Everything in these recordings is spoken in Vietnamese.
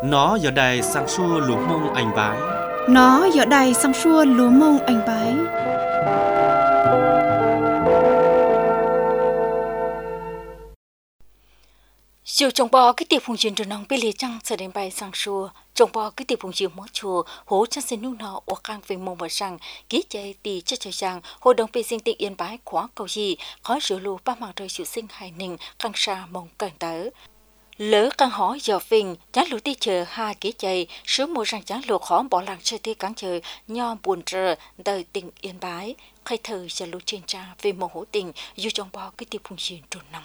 Nó giờ đây sang xua lúa mông anh bái. Nó giờ đây sang xua lúa mông anh bái. Dù trồng bò cái tiệp phùng truyền nông bị lì trăng sẽ đến bài sang xua trồng bò cái tiệp phùng truyền mót chùa hố chân sen nung nọ ở cang về mông và sang ký chạy tì cho rằng hội đồng bị sinh tịnh yên bái khóa cầu gì khó rửa lù ba mạng trời chịu sinh hài ninh căng xa mông càng tớ lỡ căng hỏi giờ phình chán lũ ti chờ hai ký chạy sớm mua rằng chán lũ khó bỏ làng chơi ti cắn chơi nho buồn rờ đời tình yên bái khai thơ giờ lũ trên cha về mông hố tình dù trồng bò cái tiệp phùng truyền nông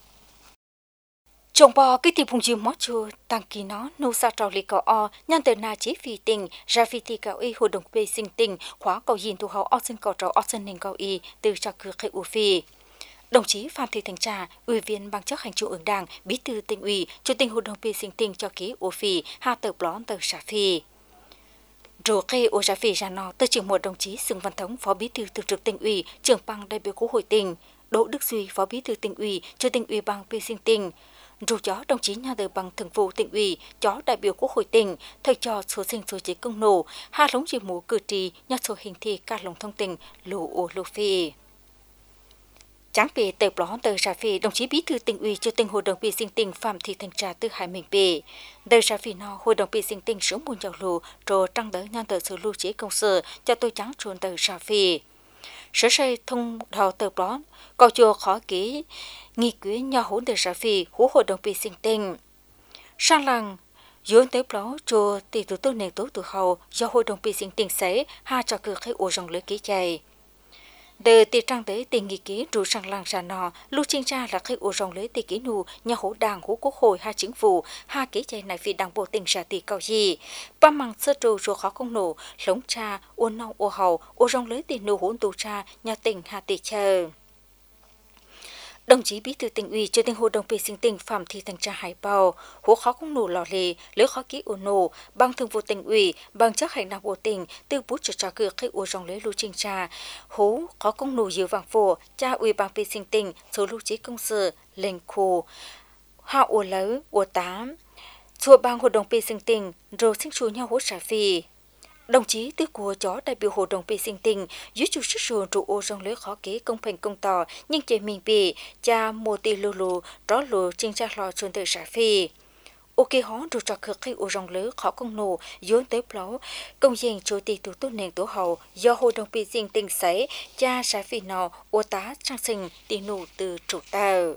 trồng bò cái tiệp phùng chim mót chua tăng kỳ nó nô sa trào lì cỏ o nhân từ na chế phi tình ra phi ti cào y hội đồng bê sinh tình khóa cầu nhìn thu hậu o sinh cỏ trâu o sinh ninh cào y từ trà cửa khai u phi đồng chí Phạm Thị Thanh Trà ủy viên ban chấp hành trung ương đảng bí thư tỉnh ủy chủ tịch hội đồng bê sinh tình cho ký u phi hà tờ blón tờ sa phi rồi khi u sa phi ra nọ từ trưởng một đồng chí Sừng Văn Thống phó bí thư thường trực tỉnh ủy trưởng ban đại biểu quốc hội tỉnh Đỗ Đức Duy phó bí thư tỉnh ủy chủ tịch ủy ban bê sinh tình dù chó đồng chí nhà đời bằng thường vụ tỉnh ủy, chó đại biểu quốc hội tỉnh, thầy trò số sinh số chế công nổ, hai lống chỉ mũ cử tri, nhà số hình thị cả lồng thông tin, lũ ô lô phi. Tráng về tờ blón tờ ra phi, đồng chí bí thư tỉnh ủy chủ tịch hội đồng bê sinh tỉnh Phạm Thị Thanh Trà từ Hải Minh bề. Tờ ra phi nó hội đồng bê sinh tỉnh số buôn giàu lù, rồi trăng đỡ nhà tờ số lưu chế công sở cho tôi trắng chuồn tờ ra phi. Sở xây thông đầu tờ blón, có chùa khó ký nghị quyết nhà hỗn tờ ra phi của hội đồng bê sinh tỉnh. Sang làng dưới tới blón chùa tỷ tụ tôi nền tố từ hậu do hội đồng bê sinh tỉnh xế hai trò cửa khai ổ rồng lưới ký chạy. Từ tỷ trang tới tỷ nghị ký rủ sang làng ra nọ, lưu chính ra là khai ổ rồng lưới tỷ ký nụ nhà hỗ đảng của quốc hội hai chính phủ hai ký chạy này vì đảng bộ tỉnh ra tỷ cầu gì. Ba măng sơ trù rồi khó không nổ, lống cha, uốn nông ô hậu, ổ rồng lưới tỷ nụ hỗn tù cha, nhà tỉnh hà tỷ chờ. Đồng chí bí thư tỉnh ủy chủ tịch hội đồng bê sinh tỉnh Phạm Thị Thanh Trà hải bào hố khó không nổ lò lì lỡ khó ký ổ nổ bằng thường vụ tỉnh ủy bằng chấp hành đảng bộ tỉnh từ bút cho trà cửa khai ổ rong lấy lưu trình trà hố khó không nổ nhiều vàng phổ cha ủy ban bê sinh tỉnh số lưu trí công sở lệnh khổ hạ ổ lỡ ổ tám chùa bằng hội đồng bê sinh tỉnh rồi sinh chú nhau hỗ trả phì. Đồng chí tư của chó đại biểu hội đồng bê sinh tỉnh dưới chủ sức sườn trụ ô rong lưới khó kế công thành công tỏ nhưng chế mình bị cha mô tì lô lô đó lô trên cha lò chuồn tự trả phì. Ok hó trụ trò cực khi ô rong lưới khó công nổ dưới tới pláu công dân chủ tịch thủ tốt nền tổ hậu do hội đồng bê sinh tỉnh xảy cha trả phì nọ ô tá trang sinh tì nụ từ trụ tàu.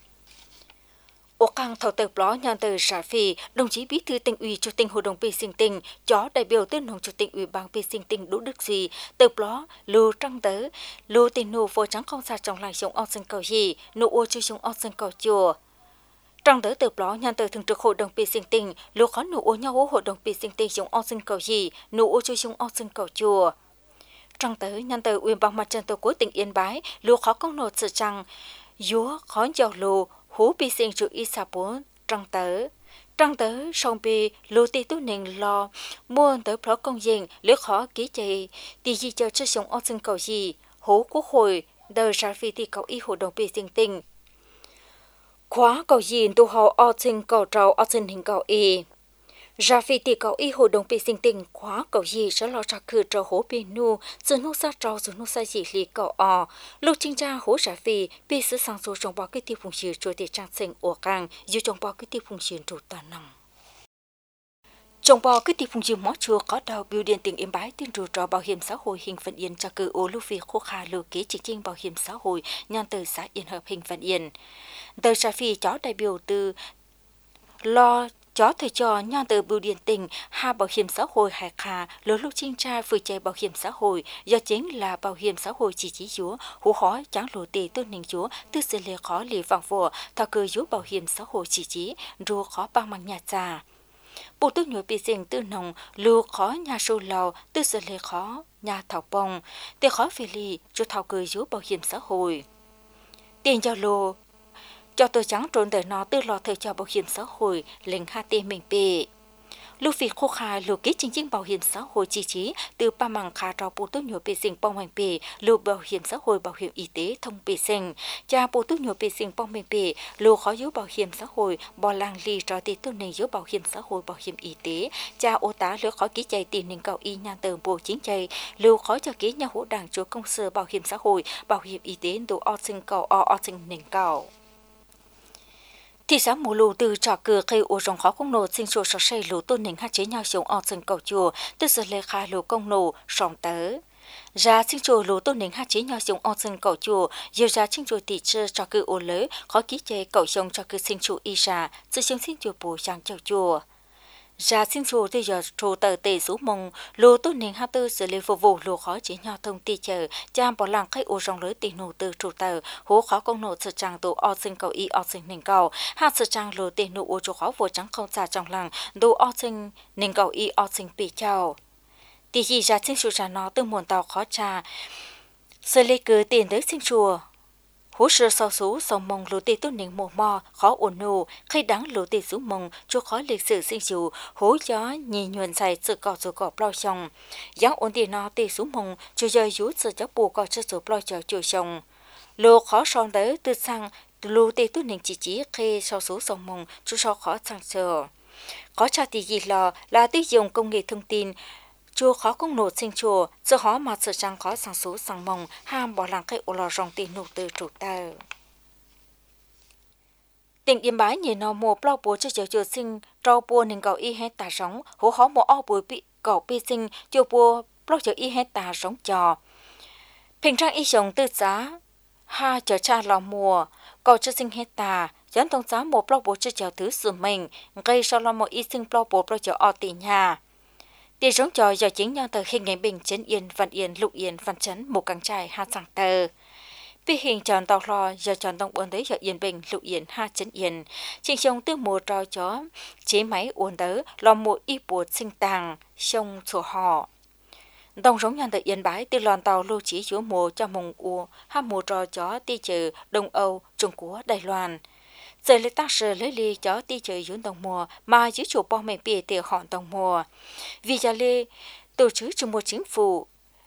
Ở cang thầu tờ bló nhàn tờ trả phì, đồng chí bí thư tỉnh ủy chủ tịch hội đồng bê sinh tỉnh, chó đại biểu tư nông chủ tịch ủy ban bê sinh tỉnh Đỗ Đức Duy, tờ bló lưu trăng tớ, lưu tình nụ vô trắng không xa trong lại giống ong sân cầu gì, nụ ô chơi giống ong sân cầu chùa. Trăng tớ tờ bló nhàn tờ thường trực hội đồng bê sinh tỉnh, lưu khó nụ ô nhau hội đồng bê sinh tỉnh giống ong sân cầu gì, nụ ô chơi giống ong sân cầu chùa. Trăng tớ nhàn tờ ủy ban mặt trận tổ quốc tỉnh Yên Bái, lưu khó công nộp sự trăng, dúa khó giàu lù hú bị sinh chủ y sa bốn trăng tớ song bị lô tì tú nền lo muôn tới phó công dân lứa khó ký chạy tì gì cho chất sống ở sân cầu gì hú quốc hội đời ra phi tì cầu y hội đồng bị sinh tình khóa cầu gì tu hậu ở sân cầu trâu ở sân hình cầu y ra phi tì cầu y hội đồng bê sinh tỉnh khóa cầu gì sẽ lo ra cửa trò hố bê nu sự nô sa trò sự nô sa gì lì cầu ọ lúc chính ra hố ra phi bê sứ sang số trong bao cái tiêu phùng chìa trôi để trang sinh ổ càng dù trong bao cái tiêu phùng chìa trụ toàn nằm trong bao cái tiêu phùng chìa mót chùa có đầu biểu điện tỉnh Yên Bái tuyên rủ trò bảo hiểm xã hội hình phận Yên cho cử ô lưu phi khô kha lưu ký chỉ trinh bảo hiểm xã hội nhàn từ xã Yên Hợp hình phận Yên tờ ra phi chó đại biểu từ lo chó thời trò nhà từ bưu điện tỉnh hà bảo hiểm xã hội hải khà lối lúc chính tra vừa chạy bảo hiểm xã hội do chính là bảo hiểm xã hội chỉ chúa hú khó trắng lộ tì tôn nền chúa tư sự lệ khó lì vàng vua thao cơ chúa bảo hiểm xã hội chỉ rùa khó bằng bằng nhà già bộ tư nhồi bị sinh tư nồng lưu khó nhà sâu lầu tư sự lệ khó nhà thảo bông tê khó phê lì cho thao cơ chúa bảo hiểm xã hội tiền giao lô cho tôi trắng trốn đời nó tư lo thời cho bảo hiểm xã hội lệnh HT mình bề lưu phí khô khá lưu ký chính chính bảo hiểm xã hội chi trí từ ba mảng khá trò bố tốt nhiều bề sinh bong hành bề lưu bảo hiểm xã hội bảo hiểm y tế thông bề sinh cha bố tốt nhiều bề sinh bong hành bề lưu khó yếu bảo hiểm xã hội bò làng lì trò tì tốt này yếu bảo hiểm xã hội bảo hiểm y tế cha ô tá lưu khó ký chạy tiền nên cầu y nhan tờ bộ chính chạy lưu khó cho ký nhà hỗ đảng chúa công sở bảo hiểm xã hội bảo hiểm y tế đồ o sinh cầu o sinh nền cầu thị xã mù lù từ trò cửa cây ô rồng khó công nổ sinh sôi sọ xây lù tôn nền hạn chế nhau sống ở sân cầu chùa từ giờ lê khai lù công nổ sòng tớ ra sinh sôi lù tôn nền hạn chế nhau sống ở sân cầu chùa giờ ra sinh sôi thị trơ trò cửa ô lỡ khó ký chế cầu sông trò cửa sinh sôi y ra sự sống sinh chùa bù sang châu chùa ra xin số thì giờ trù tờ tề số mông lô tốt nên hai tư xử lý phục vụ lô khó chỉ nhau thông ti chờ cha bỏ làng khách ô rong lưới tiền nụ từ trù tờ hố khó công nộ sự trang tổ o sinh cầu y o sinh nền cầu hai sự trang lô tiền nụ ô chỗ khó vô trắng không xa trong làng đồ o sinh nền cầu y o sinh bị chào thì gì ra xin số ra nó từ muôn tàu khó trà xử lý cứ tiền tới xin chùa hỗ trợ sau số sòng mông lô tê tốt nền mồ mò khó ổn nô khi đáng lô tê số mông cho khó lịch sử sinh dù hỗ gió nhìn nhuận dài sự cỏ bao chồng giáng ổn tiền nó tê số mông cho giờ dú sự cháu bù cỏ cho số bao chờ chiều chồng lô khó son tới từ sang lô tê tốt nền chỉ khi sau số sòng mông cho sao khó sang chờ khó cha thì gì là tiêu dùng công nghệ thông tin chùa khó công nổ sinh chùa do họ mà sự trang khó sang số sang mông ham bỏ làng cây ô lò rong tiền nổ từ chủ tờ tỉnh Yên Bái nhìn nó mùa bao bố cho cháu chùa sinh rau bùa nên cầu y hết tà sống hố khó mùa o bùi bị cầu bi sinh chùa bùa bao cháu y hết tà sống trò平常一种tự giá ha chờ cha lò mùa cầu cho sinh hết tà dẫn thông giá một bao bố cho cháu thứ sự mình gây sau lo một y sinh bao bố bao cháu o tỷ nhà tiền giống trò do chính nhau từ hình ảnh bình chấn yên văn yên lục yên văn chấn một căng trai hai sàng tờ vì hình tròn tàu lo do tròn đông buồn đấy do yên bình lục yên hai chấn yên trình sông từ một trò chó chế máy uốn tớ lo một y bột sinh tàng sông sổ họ đồng giống nhau từ yên bái từ lòn tàu lưu trí chúa mùa cho mùng u hai mùa trò chó ti trừ đông âu trung quốc đài loan giờ lấy tác sự lấy ly cho ti chơi dưỡng đồng mùa mà giữ chủ bao mẹ bìa tiền họ đồng mùa vì giờ lê tổ chức cho một chính phủ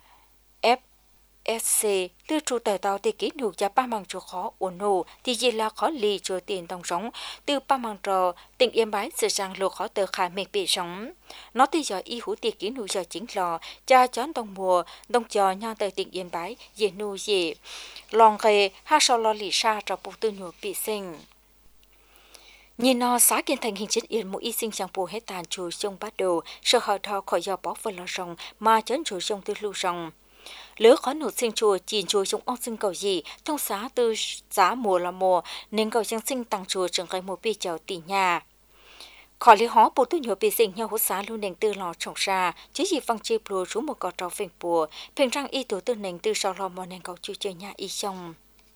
FSC đưa chủ tờ tàu thì ký nụ cho ba bằng chủ khó ổn nụ thì gì là khó lì cho tiền đồng sống từ ba bằng trò tỉnh Yên Bái sự rằng lô khó tờ khả mẹ bìa sống nó thì giờ y hữu tiền ký nụ giờ chính lò cha chón đồng mùa đồng chờ nhau tờ tỉnh Yên Bái dễ nụ dễ lòng ghê ha sau lo lì xa cho bộ tư nhủ bị sinh nhìn nó xã kiến thành hình chất yên một y sinh sang bù hết tàn chủ sông bắt đầu sợ họ thọ khỏi do bó vào lò rồng mà chấn chủ sông từ lưu rồng lỡ khó nổ sinh chùa chìm chùa trong ong sinh cầu gì thông xá từ giá mùa là mùa nên cầu giang sinh tăng chùa trường khai một bi chào tỷ nhà khỏi lý hó bộ tư nhựa bị sinh nhau hốt xá luôn nền tư lò trồng ra chứ gì văng chê bùa rú một cỏ trò phình bùa phình răng y tổ tư nền tư sau lò mò nền cầu chùa chơi nhà y xong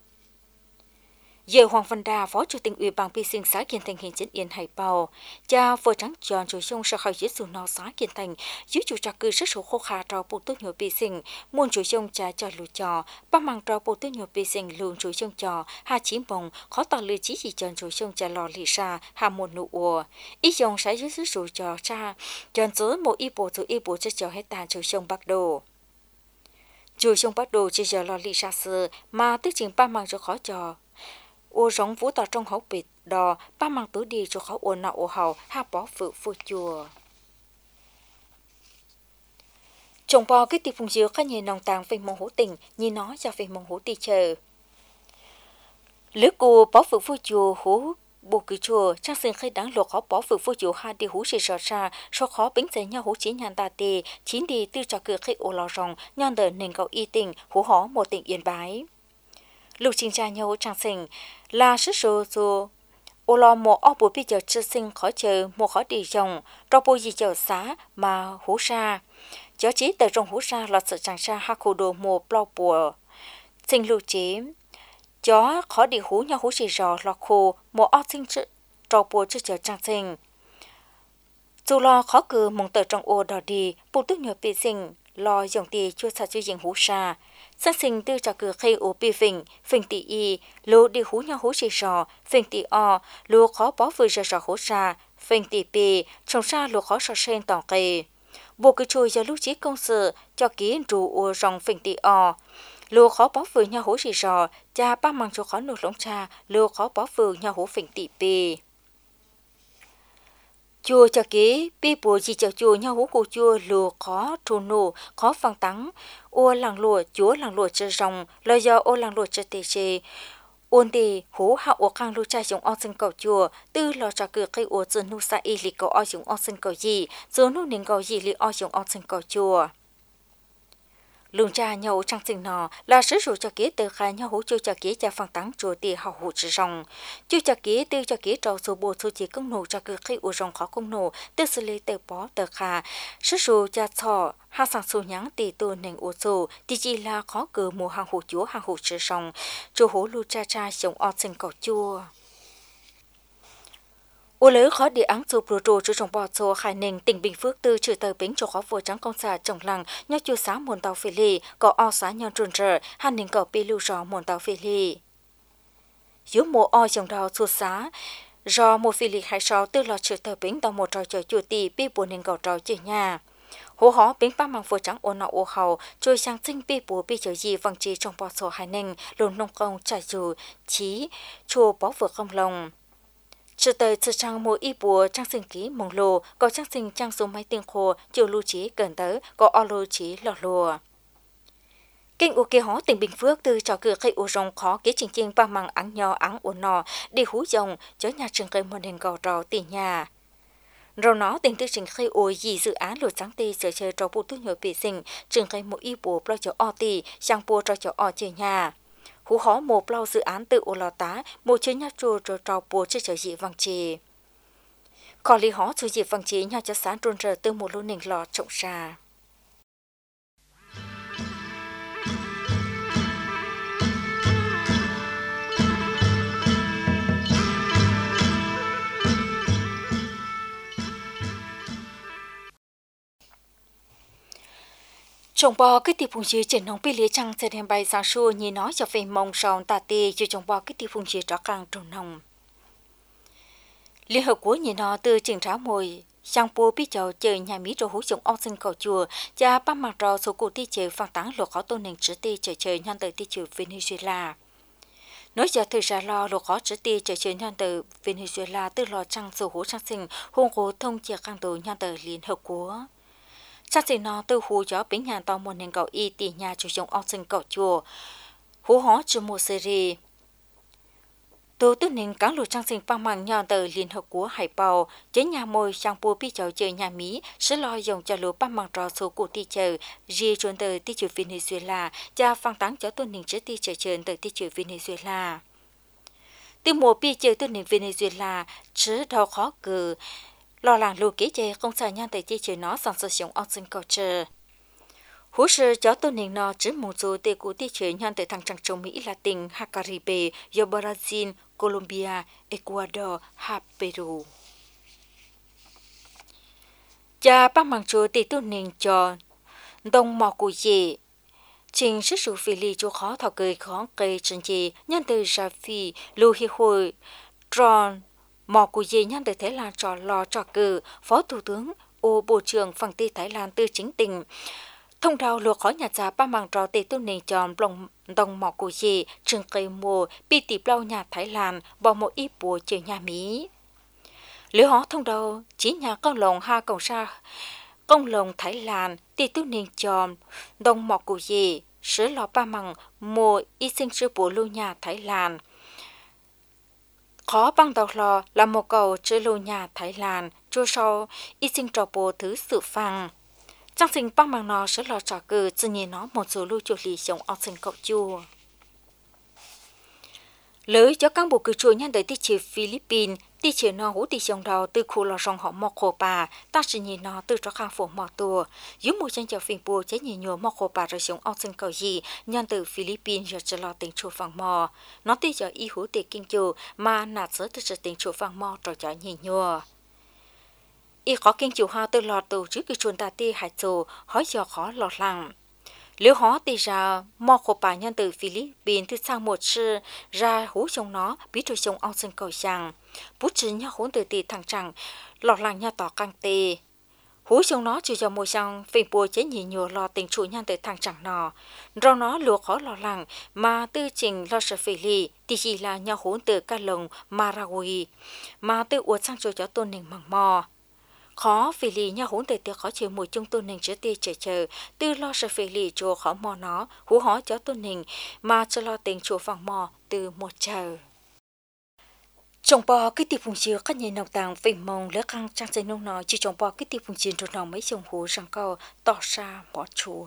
giờ Hoàng Văn Đà, Phó Chủ tịch Ủy ban Pi Sinh xã Kiên Thành hiện chính Yên Hải Bảo, cha vừa trắng tròn chủ sông sẽ khỏi dưới sườn nó xã Kiên Thành, dưới chủ trạc cư rất số khô khá trò bộ tốt nhiều Pi Sinh, muôn chủ sông cha cho lù trò, ba mang trò bộ tốt nhiều Pi Sinh lường chủ sông trò, hà chí bồng, khó tỏ lư chí chỉ tròn chủ sông cha lò lì xa, hà một nụ ùa, ít dòng sẽ dưới sự trò cha, tròn dưới một y bộ cho trò hết tàn chủ sông Bắc Đồ. Chủ sông Bắc Đồ chỉ giờ lò lì xa sư, mà tức chừng ba mang cho khó trò. Ô rong vũ tỏ trong hậu bịt đò ba mang tứ đi cho khó ô nọ ô hầu ha bó phụ phu chùa trồng bò cái tiệp phùng dứa khá nhẹ nòng tàng về mông hố tỉnh như nó ra về mông hố ti chờ lứa cô bó phụ phu chùa hố bộ cứ chùa trang sinh khai đáng lột khó bó phụ phu chùa ha đi hú sẽ rõ ra số khó bánh giấy nhau hú chỉ nhàn tà tề chín đi tư cho cửa khách ô lò rồng nhàn đờ nền cầu y tỉnh hú hó một tỉnh Yên Bái lục trình tra nhau trang sinh là sức số ô lò một ô bùi bây giờ chưa sinh khó chờ một khó đi rồng rồi bùi gì chờ xá mà hú ra chó chí từ trong hú ra là sự trang ra ha khu đồ một bao bùa sinh lưu chế chó khó đi hú nhau hú chỉ rò lọ khu một ô sinh rồi bùi chưa chờ trang sinh dù lo khó cử mong tờ trong ô đỏ đi bùi tức nhờ bị sinh lo dòng tì chưa xa chưa dành hú ra sáng sinh tư cho cửa khay ổ bì phình tì y lô đi hú nhau hú chỉ rò phình tì o lô khó bó vừa rò hú ra phình tỷ bì trồng ra lúa khó sọ sen tỏng kề bộ cứ chui cho lúc chí công sự cho ký rủ ua rong phình tỷ o lúa khó bó vừa nhau hố gì rò cha ba mang cho khó nụ lông cha lúa khó bó vừa nhau hố phình tỷ bì chùa cho ký bi bùa gì cho chùa nhau hú cô chùa lùa khó trù nụ khó phăng tắng ô làng lùa chúa làng lùa chơi rồng lời do ô làng lùa chơi tê chê ôn tì hú hạ ô khang lùa trai dùng o sinh cầu chùa tư lò cho cửa cây ô dân nu sa y lì cầu o dùng o sinh cầu gì dù nu nín cầu gì lì o dùng o sinh cầu chùa lùng cha nhau trang sinh nọ là sử dụng cho ký từ khai nhau hú chưa cho ký cha phăng tắng chùa tì học hụ chữ rồng chưa cho ký tư cho ký trâu số bộ số chỉ công nổ cho cứ khi u rồng khó công nổ tư xử lý từ bó từ khai sử dụng cha thọ hai sang số nhắn tì tu nền u số tì chỉ là khó cử mùa hàng hụ chúa hàng hụ chữ rồng chùa hú lu cha cha sống o sinh cầu chùa ô lỡ khó địa áng chụp rùa rùa trong bò xô khai nền tỉnh Bình Phước từ trừ tờ bến cho khó vừa trắng công xã trồng lăng nhớ chu xã muôn tàu phê lì có o xã nhon trồn rờ hàn nền cầu pi lưu rò muôn tàu phê lì dưới mùa o trồng đào chu xã do một phê lì hai sáu từ lò trừ tờ bến tàu một trò chơi chuột tì pi buồn nền cầu trò chơi nhà hố hó bến ba mang vừa trắng ô nọ ô hầu trôi sang sinh pi bùa pi chơi gì văng chi trong bò xô hai nền lồn nông công trải dù chí chùa bó vừa không lồng trừ tới trừ trang mỗi y bùa trang sinh ký mông lô có trang sinh trang số máy tiền khô chiều lưu trí gần tới có o lưu trí lò lùa kinh u kia hó tỉnh Bình Phước từ trò cửa cây u rồng khó kế trình trình ba măng áng nho áng u nò đi hú rồng chớ nhà trường cây một nền gò trò tỉ nhà rồi nó tỉnh tư trình cây u gì dự án lụt trắng tì sửa chơi trò bù tu nhồi bể sinh trường cây mỗi y bùa lo cho o tì sang bùa cho o chơi nhà hú hó một lâu dự án tự ô lò tá một chế nhát chùa rồi trò bùa chơi trở dị vàng trì còn lý hó chơi dị vàng trì nhau cho sáng trôn rờ từ một lô nền lò trộn ra trồng bò cái tiệp phùng gì trên nông pi lía trăng sẽ đem bay sang xua như nói cho về mông sòn tà tì cho trồng bò cái tiệp phùng gì rõ càng trồng nông liên hợp quốc như nó từ trường trá mồi sang po pi chầu chơi nhà mỹ rồi hú trồng ong sinh cầu chùa cha ba mặt rò số cụ ti chơi phang táng lục khó tôn nền chữ ti chơi nhân từ ti chữ Venezuela nói giờ thời gian lo lục khó chữ ti chơi nhân từ Venezuela từ lò trăng số hú trăng sinh hôn cố thông chia càng đồ nhân từ liên hợp quốc cha sĩ nó từ hú gió bến nhà tàu một nền cầu y tỉ nhà chủ trồng ong sinh cầu chùa hú hó chữ một series từ từ nền cán lụt trang sinh bằng măng nhon từ liên hợp quốc hải bào chế nhà môi sang po pi chầu chơi nhà mỹ sẽ lo dùng cho lúa bằng măng trò số cụ ti chờ di chuyển từ ti chữ Venezuela cha phang táng cho tuần nền chữ ti chờ chuyển từ ti chữ Venezuela từ mùa pi chờ tuần nền Venezuela chữ đầu khó cử lo lắng lúa kế chơi không xài nhon từ ti chữ nó sản xuất dùng ong sinh cầu chờ hú sư cho tuần nền nó chữ một số tê cụ ti chữ nhon từ thằng trăng châu Mỹ Latin Caribe do Brazil Colombia, Ecuador, và Peru. Cha bác mang chúa tỷ tu nền cho đông mò cụ dì. Trình sức sụ phì lì chú khó thảo cười khó cây chân dì nhân từ ra phi lưu hi hồi tròn mò cụ dì nhân từ Thái Lan trò lò trò cử Phó Thủ tướng ô Bộ trưởng Phang Ti Thái Lan tư chính tình. Thông đạo lúa khó nhà cha ba mang trò tê tu nền tròn lòng đồng mỏ của gì trường cây mùa bị tịp lau nhà Thái Lan bỏ một ít bùa chơi nhà Mỹ. Lứa hó thông đạo chỉ nhà công lồng ha cầu sa công lồng Thái Lan tê tu nền tròn đồng mỏ của gì sứ lò ba mang mùa y sinh sư bùa lưu nhà Thái Lan. Khó băng đầu lò là một cầu chữ lưu nhà Thái Lan chua sau y sinh trò bùa thứ sự phăng. Trang sinh băng bằng nó sẽ lò trò cử tự nhiên nó một số lưu chuột lì sống ong sinh cậu chua. Lưới cho các bộ cử chua nhân tới tích chữ Philippines, tích chữ nó hú tích dòng đầu từ khu lò rong họ mọc khổ bà, ta sẽ nhìn nó từ cho khang phổ mọc tùa. Dưới một chân chào phim bùa chế nhìn nhùa mọc khổ bà rồi sống ong sinh cậu gì, nhân từ Philippines giờ cho lò tình chua phẳng mò. Nó tích cho y hú tích kinh chua mà nạt sớ từ tình chua phẳng mò rồi cho nhìn nhùa. Y khó kinh chịu hoa từ lọt tù trước khi chuồn ta ti hại dù, hỏi giờ khó lọt lặng. Liêu họ tì ra mò khổ bà nhân từ Philippines từ sang một sư ra hú trong nó biết rồi trong ông sinh cầu rằng bút chỉ nhau hốn từ tì thằng chẳng lọt làng nhau tỏ căng tì hú trong nó chỉ cho môi sang phình bùa chế nhị nhùa lo tình chủ nhân từ thằng chẳng nọ rồi nó lùa khó lo làng mà tư trình lo sợ phê lì thì chỉ là nhau hốn từ ca lồng Marawi mà tư uất sang cho tôn nền măng mò khó phê lì nhau hốn từ tiệc khó chịu mùi chung tôn nền chứa tì chờ tư lo sợ phê lì chùa khó mò nó hú hó cho tôn nền mà cho lo tình chùa vàng mò từ một chờ trồng bò cái tiệp vùng chiều các nhà nông tàng phình mông lỡ căng trang xây nông nói chỉ trồng bò cái tiệp vùng chiều rồi nó mấy trồng hú răng câu tỏ ra bỏ chùa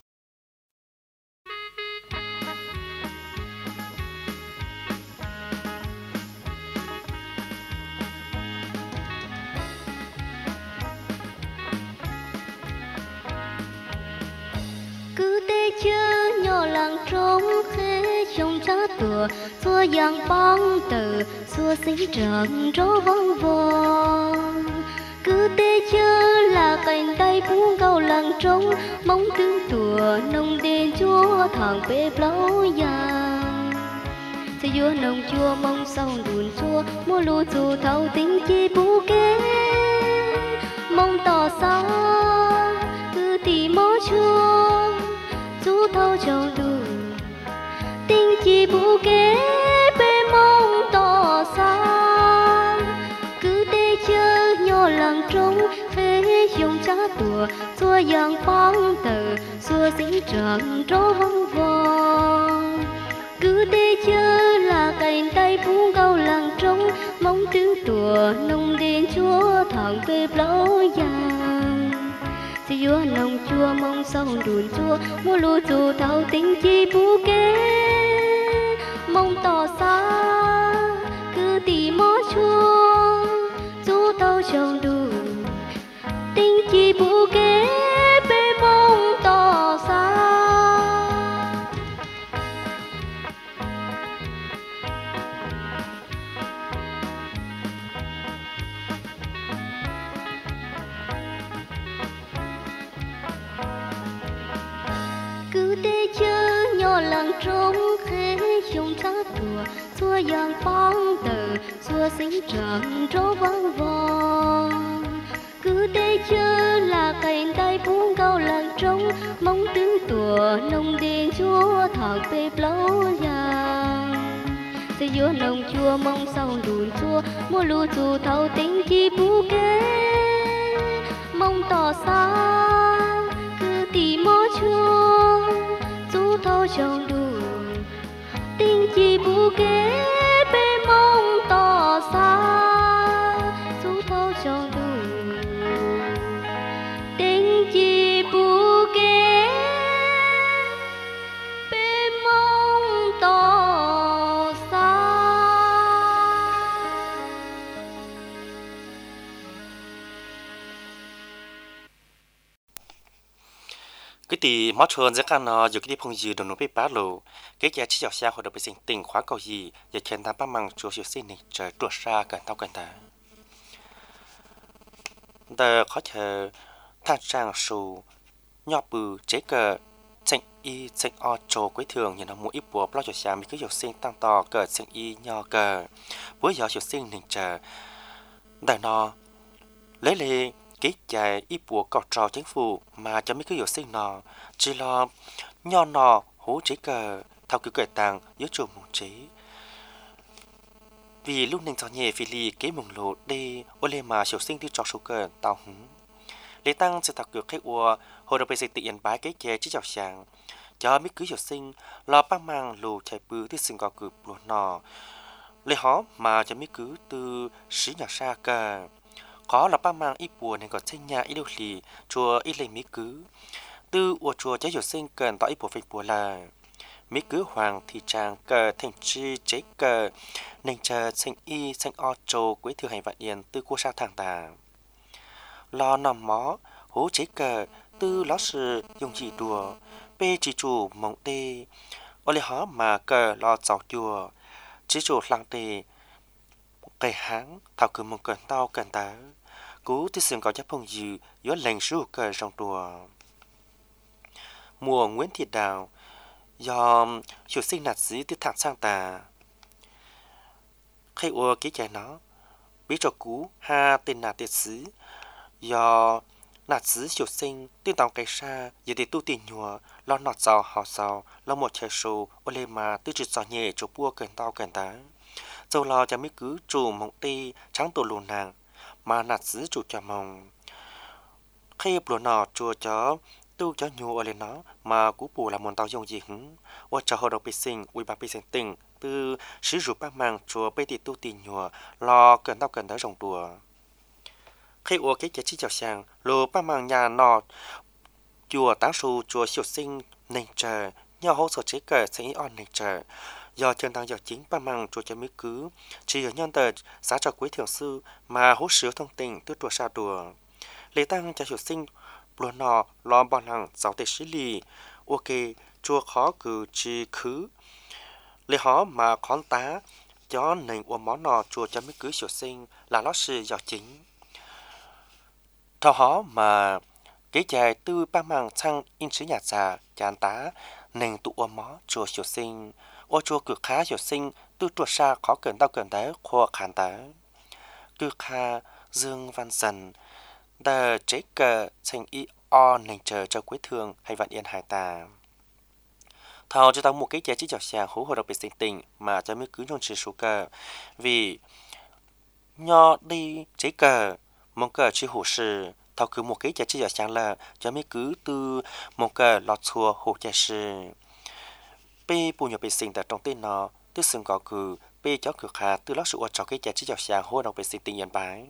cứ tê chơ nhỏ làng trống khế trong cha tùa xua giang băng từ xua sinh trợn rô vong vong cứ tê chơ là cành tay buông cầu làng trống mong tương tùa nông đền chúa thằng bê blau giang sẽ vua nông chua mong sau đùn chua mua lúa dù thâu tính chi bú kế mong tỏ xa cứ tì mó chua chú thâu châu đủ tinh chi bú kế bê mong tỏ xa cứ tê chơ nhỏ làng trống khế dùng cha tùa xua giang băng tờ xua sinh trợn rô vong vong cứ tê chơ là cành tay phú câu làng trống mong tương tùa nông đền chúa thằng bê blau giang thì vua nông chua mong sau đùn chua mua lúa dù thâu tính chi bú kế mong tỏ xa cứ tì mó chua dù thâu trồng đủ tính chi bú kế bê mong tỏ xa cứ tê chơ nhỏ làng trống khế trong cha tùa xua giang băng tờ xua sinh trợn rô vang vong cứ tê chơ là cành tay buông câu làng trống mong tương tùa nông đền chúa thằng bê blau giang sẽ vua nông chua mong sau đùn chua mua lúa dù thâu tính chi bú kế mong tỏ xa cứ tì mó chua chú thâu trồng đủ tinh chi bú kế bê mong tỏ xa chú thâu trồng đủ tinh chi bú kế bê mong tỏ xa. cái tỷ mót trơn sẽ can nó dù cái phong dư đồng nộp bát lô cái giá trị dọc xa hội đồng bị sinh tình khóa cầu gì giờ chèn tam băng măng chúa siêu sinh này trời tuột xa gần tao gần ta tờ khó chờ thang trang sù nhỏ bự chế cờ chanh y chanh o trồ quấy thường như nó mua ít bùa bao giờ xa mình cứ dọc sinh tăng to cờ chanh y nhỏ cờ với giờ siêu sinh này chờ đời nó lấy lệ cái chạy ít bùa cọt trò chính phủ mà cho mấy cái dọc sinh nó chỉ lo nhỏ nọ hú chế cờ thao cứ cởi tàng dưới chuồng mùng chế vì lúc nên cho nhẹ phi lì kế mùng lộ đi ô lê mà siêu sinh đi cho số cờ tao hứng lê tăng sẽ thao cứ khách ua hồi đầu bây giờ tự yên bái cái chè chỉ chào sàng cho mấy cứ siêu sinh lo băng mang lù chạy bự từ sinh gò cử luôn nọ lê hó mà cho mấy cứ từ xí nhà xa cờ có là băng mang ít bùa nên còn xây nhà ít đâu lì chùa ít lấy mấy cứ từ ua chùa trái siêu sinh cần tao ít bùa phình bùa là mấy cứ hoàng thì chàng cờ thành chi chế cờ nên chờ xanh y xanh o trồ quấy thừa hành vạn yên từ cua sa thằng tà lo nằm mó hố chế cờ từ ló sự dùng chỉ đùa bê chỉ chủ mong tê ô lê hó mà cờ lo chọc chùa chỉ chủ lăng tê cây háng thảo cứ mong cần tao cần tá cú thì sừng có chấp phong dư yếu lành su cờ trong đùa mùa Nguyễn Thị Đào do hiệu sinh nạt sĩ tiết thẳng sang tà khi ua ký chạy nó biết cho cú ha tên nạt tiết sĩ do nạt sĩ hiệu sinh tiên tòng cây xa giờ thì tu tiền nhùa lo nọt giàu họ giàu lo một chạy sâu ô lê mà tư trịt giò nhẹ cho bua cần tao cần tá dầu lo cho mấy cứ chủ mộng ti trắng tổ lùn nàng mà nạt sĩ chủ cho mong khi bùa nọ chùa chó tu cho nhùa lên nó mà cú bù là muốn tao dùng gì hứng và cho họ đọc bị sinh uy bà bị sinh tình từ sử dụng bác mang chùa bây thì tu tiền nhùa lo cần tao cần tới rồng đùa khi ua cái chỉ chào sang lô bác mang nhà nọ chùa táng su chùa siêu sinh nền trời nhờ hỗ trợ chế cờ sẽ on nền trời do chân tăng do chính bác mang chùa cho mấy cứ chỉ ở nhân tờ giá cho quý thượng sư mà hỗ sửa thông tin từ chùa xa đùa lễ tăng cho siêu sinh luôn nọ lo bao năng giáo tế xử lý ok chùa khó cử chi khứ lễ họ mà khón tá cho nền của món nọ chùa cho mấy cứ siêu sinh là nó sự do chính thao họ mà cái dài từ ba mang sang in sứ nhà già chán tá nền tụ mó chùa siêu sinh ô chùa cực khá siêu sinh từ chùa xa khó cần tao cần tới khoa khán tá cực khá dương văn dần đờ chế cờ thành y o nền trời cho quý thương hay vạn yên hải tà thao cho tao một cái chế chỉ chọc xà hú hồ đặc biệt sinh tình mà cho mới cứ nhon chỉ số cờ vì nho đi chế cờ mong cờ chỉ hủ sự thao cứ một cái chế chỉ chọc xà là cho mới cứ từ mong cờ lọt xua hồ chế sự p bù nhập biệt sinh tại trong tên nó tức sừng có cứ p cho cực hà từ lót sự cho cái chế chỉ chọc xà hú đặc biệt sinh tình yên bái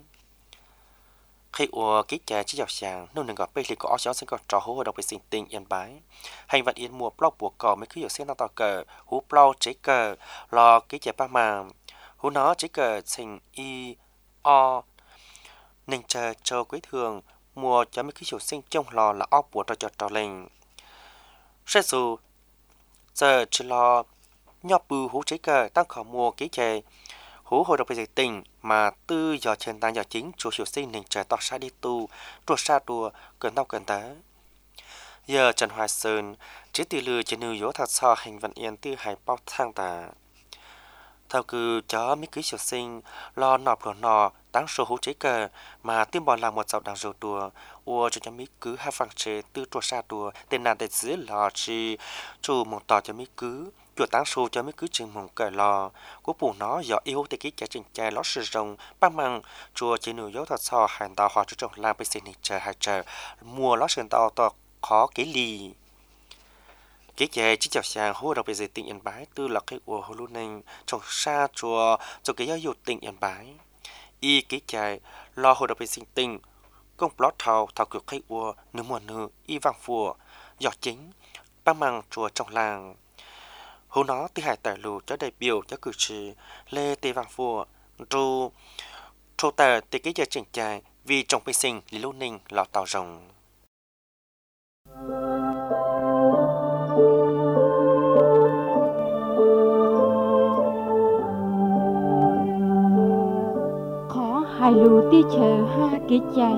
khi ua kích cha chỉ dọc sàng nô nương gặp bây thì có cháu sẽ có trò hú đọc về sinh tình yên bái hành vận yên mùa plau buộc cò mới cứ hiểu xem nó tao cờ hú plau chế cờ lo kích cha ba mà hú nó chế cờ thành y o nên chờ cho quý thường mùa cho mới cứ hiểu sinh trong lò là o buộc cho trò lệnh sẽ dù giờ chỉ lo nhóc bù hú chế cờ tăng khẩu mùa kích cha hú hồi đọc về dịch tình mà tư giờ trên tăng giờ chính chủ hiệu sinh nên trời tỏ xa đi tu trùa xa đùa cần tao cần tá giờ Trần Hoài Sơn chỉ từ lừa chỉ nêu dỗ thật so hành vận yên tư hải bao thang tà thao cứ chó mấy cứ hiệu sinh lo nọp lo nọ tăng số hú chế cờ mà tiêm bò làm một dạo đằng rượu đùa ua cho mấy cứ hai phẳng chế tư trùa xa đùa tên nạn để dưới lò chỉ chủ một tỏ cho mấy cứ chùa táng số cho mấy cứ chừng mong cờ lò của bù nó do yêu thì cái chừng chai lót sử dụng băng măng chùa chỉ nửa dấu thật so hành tàu họ cho trồng làm bây giờ chờ hai chờ mùa lót sơn tàu to khó cái lì cái chè chỉ chào sang hô đầu bây giờ tỉnh yên bái tư là cái ủa hồ luôn nên trồng xa chùa cho cái giáo dục tỉnh yên bái y cái chè lo hồ đầu bây giờ tỉnh công plot thầu thầu cực cái ủa nửa mùa nửa y vàng phùa giọt chính băng măng chùa trong làng hú nó tí hải tài lù cho đại biểu cho cử tri lê tê vàng phùa ru trô tờ tê cái giờ chỉnh chài vì trồng cây sinh lý lưu ninh lọ tàu rồng khó hai lù tí chờ ha cái chài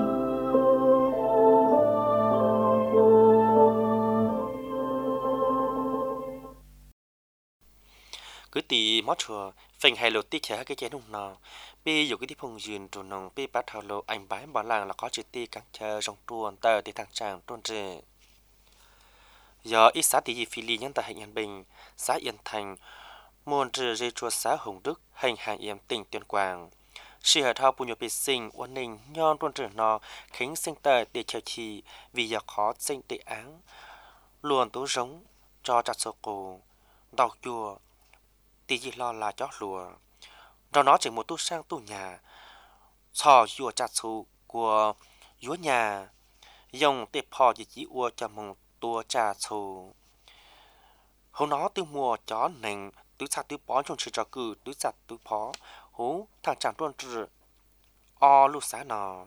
cứ tì mót chùa phèn hai lô tí chả cái chén nung nọ bi dù cái tí phong duyên trù nong bi bắt thảo lô anh bái bảo làng là có chỉ ti căng chờ rong tuôn tờ thì thằng chàng tuôn rề do ít xã tí phi ly nhân tại hành an bình xã yên thành môn trừ dây chùa xã hồng đức hành hàng yếm tỉnh tuyên quang sự hợp thao bùn nhục bị sinh ổn định nhon tuôn rề nọ khánh sinh tờ để chờ chi vì giờ khó sinh tệ áng luôn tú giống cho chặt sô cổ đào chùa tí gì lo là chó lùa rồi nó chỉ một tu sang tu nhà sò dùa chặt sụ của dúa nhà dùng tệp phò chỉ ua cho mong tua trà sụ hú nó tiêu mùa chó nành tứ sạt tứ bó trong sự trò cử tứ sạt tứ phó hú thằng chàng tuôn trừ o lu xá nò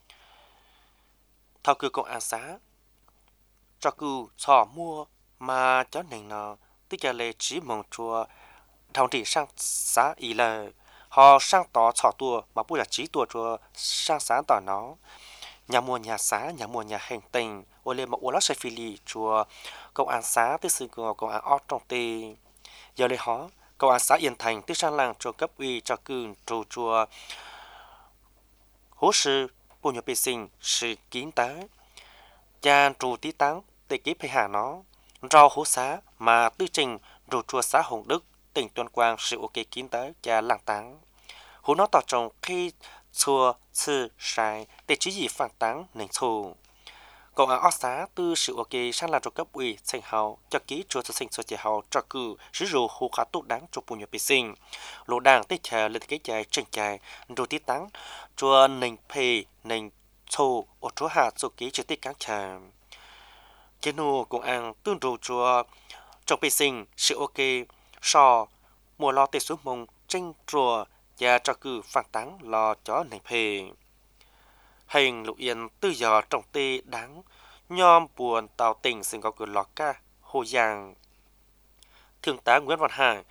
thao cử công an xá trò cử sò mua mà chó nành nò tức là lệ chỉ mong chùa thằng thị sang xã ý là họ sang tỏ trò tua mà bù là trí tua chùa sang xã tỏ nó nhà mua nhà xã nhà mua nhà hành tình ô lê mà ô lót sai phi lì chùa công an xã tới sự công an ót trong tê giờ lê hó công an xã Yên Thành tới sang làng chùa cấp uy cho cư trù chùa hố sư bộ nhập bê sinh sự kín tá cha trù tí táng để ký phải hà nó rau hố xã mà tư trình rù chùa xã Hồng Đức tỉnh Tuyên Quang sự ok kín tới cha làng táng hố nó tỏ trồng khi chùa sư sai để chỉ gì phản táng nên thù công an ót xã tư sự ok sang là cho cấp ủy sinh hậu cho ký chùa cho sinh cho trẻ hậu cho cử sử dụng hồ khá tốt đáng cho bộ nhập bê sinh lô đảng tích chờ lên cái chạy trình chạy rồi tí táng chùa nền phê nền thù ở chỗ hạ cho ký trực tiếp cán trà kiến nô công an tương đồ chùa trong bê sinh sự ok so mùa lo tê xuống mông tranh chùa và cho cử phản táng lo cho nền phê hành lục yên tư giờ trong tê đáng nhom buồn tàu tình sinh có cửa lọt ca hồ giang thượng tá Nguyễn Văn Hải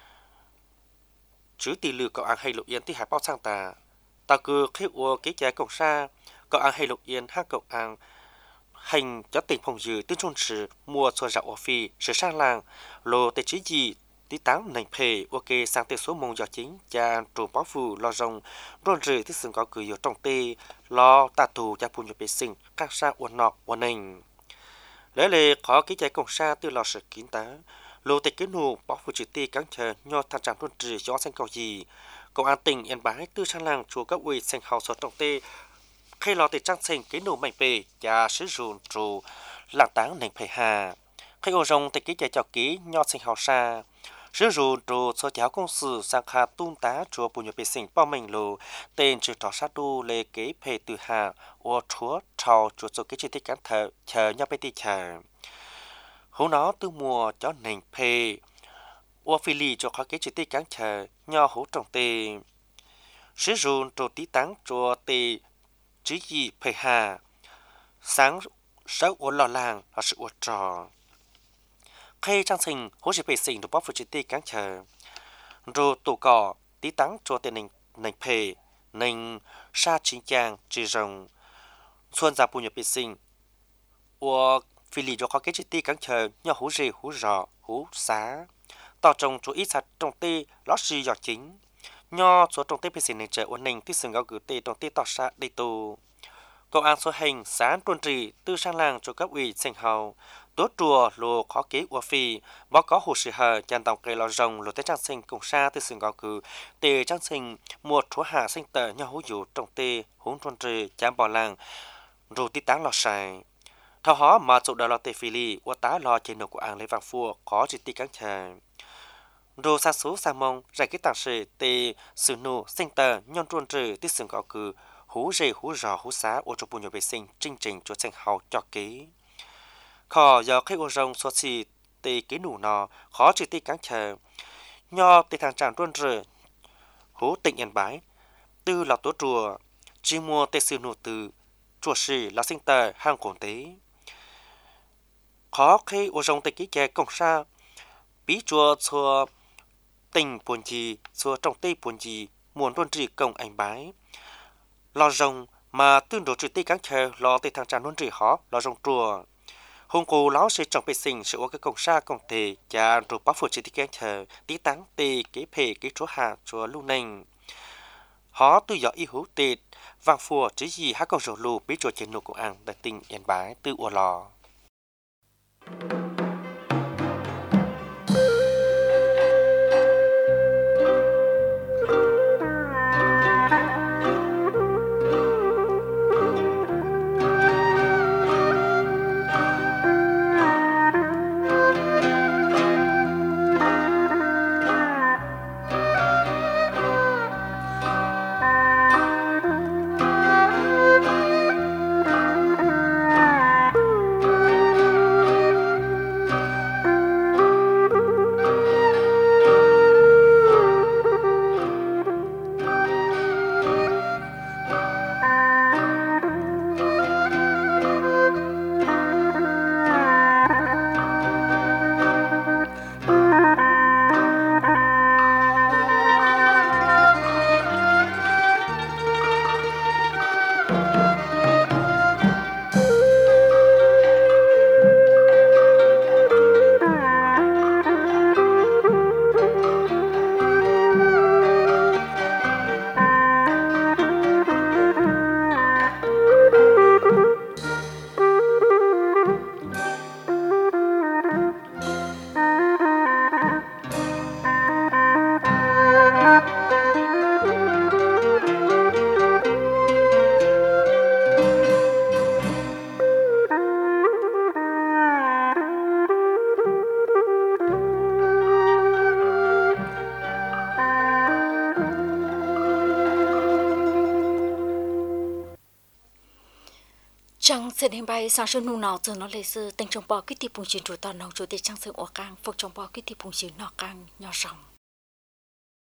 chứ tỷ lệ cậu ăn hay lục yên tí hải bao sang tà tàu cử khi ua kế trái cổng xa cậu ăn hay lục yên hát cậu ăn hành cho tỉnh phòng dư tư trôn sử mua cho dạo ở phi sử sang làng lô tê chí gì tí táng nành phê ok sang tê số mông do chính cha trù báo phù lo rồng rôn rừ tí sừng có cử yếu trong tê lo tà tù cha phù nhập bê sinh các sa uốn nọ uốn nành lẽ lệ khó ký chạy cổng xa tư lo sự kín tá lô tê kế nụ báo phù chữ tê cáng chờ nho thang trạm rôn rừ gió xanh cầu gì công an tỉnh Yên Bái tư sang làng chùa các ủy xanh hào số trong tê khi lo tê trang xanh kế nụ mạnh bề cha sử dụng trù làng táng nành phê hà khi ô rồng tê ký chạy chào ký nho xanh hào xa sử dụng đồ cho cháu công sự sang khá tung tá chùa bùn nhập bê sinh bao mình lô tên trừ trò sát đu lê kế phê từ hà ô chúa trào chùa cho kế chi tiết cán thờ chờ nhau bê tì chờ hú nó từ mùa cho nền phê ô phi lì cho khó kế chi tiết cán chờ nhau hú trọng tê sử dụng đồ tí táng chùa tê chứ gì phê hà sáng sáu ô lò làng là sự ô trò khi trang sinh hỗ trợ vệ sinh được bóc phụ chỉ tê cán chờ rồi tổ cỏ tí táng cho tên nành phê nành sa chính trang chỉ rồng xuân ra bù nhập vệ sinh của phi lì cho khó kết chỉ tê cán chờ nhau hú rì hú rò hú xá tao trồng chỗ ít sạch trong tê lót xì giọt chính nho số trong tê vệ sinh này chờ ổn định tí sừng gạo cử tê trong tê tao sa đi tù công an số hành sáng tuần trì tư sang làng cho các ủy sinh hào tốt chùa lô khó kế của phi báo có hồ sơ hờ chăn tàu cây lò rồng lô tê trang sinh cùng xa tư sừng gạo cử tê trang sinh một chúa hạ sinh tờ nhau hú dụ trong tê húng tuần trì chám bỏ làng rồi tí táng lò xài thao hó mà chụp đào lò tê phi li của tá lò trên nổ của ang lấy vàng phua khó chỉ tí cáng chờ rồi xa số xa mông giải cái tảng sự tê sự nụ sinh tờ nhon tuần trì tí sừng gạo cử hú rì hú rò hú xá ô cho bùn nhập vệ sinh chương trình cho sinh hào cho ký khó giờ khách ô rồng số xì tì ký nụ nò khó chỉ tì cáng chờ nho tì thằng tràng tuân rửa hú tỉnh Yên Bái tư là tố chùa chỉ mua tê sư nụ từ chùa sĩ là sinh tờ hàng cổ tế khó khi ô rồng tì ký chè công xa bí chùa chùa tỉnh buồn gì chùa trong tây buồn gì muốn tuân trì công anh Bái lò rồng mà tương đối trực tiếp cán chờ lò tê thằng tràng tuân trì khó lò rồng chùa hôm cô lão sẽ trong bê sinh sự cái công sa công tề và rồi báo phụ chỉ tiết chờ tí táng tề kế phê kế chúa hạ chúa lưu nành họ tư dõi y hữu tề vàng phùa chỉ gì hát công rổ lù biết chúa trên nụ của ăn tại tỉnh Yên Bái tư ua lò sẽ đến bay sáng sớm nụ nào giờ nó lấy sư tình trong bò cái tiệp bùng chín chủ tàu nông chủ tịch trang sự ở cang phục trong bò cái tiệp bùng chín nọ cang nhỏ rồng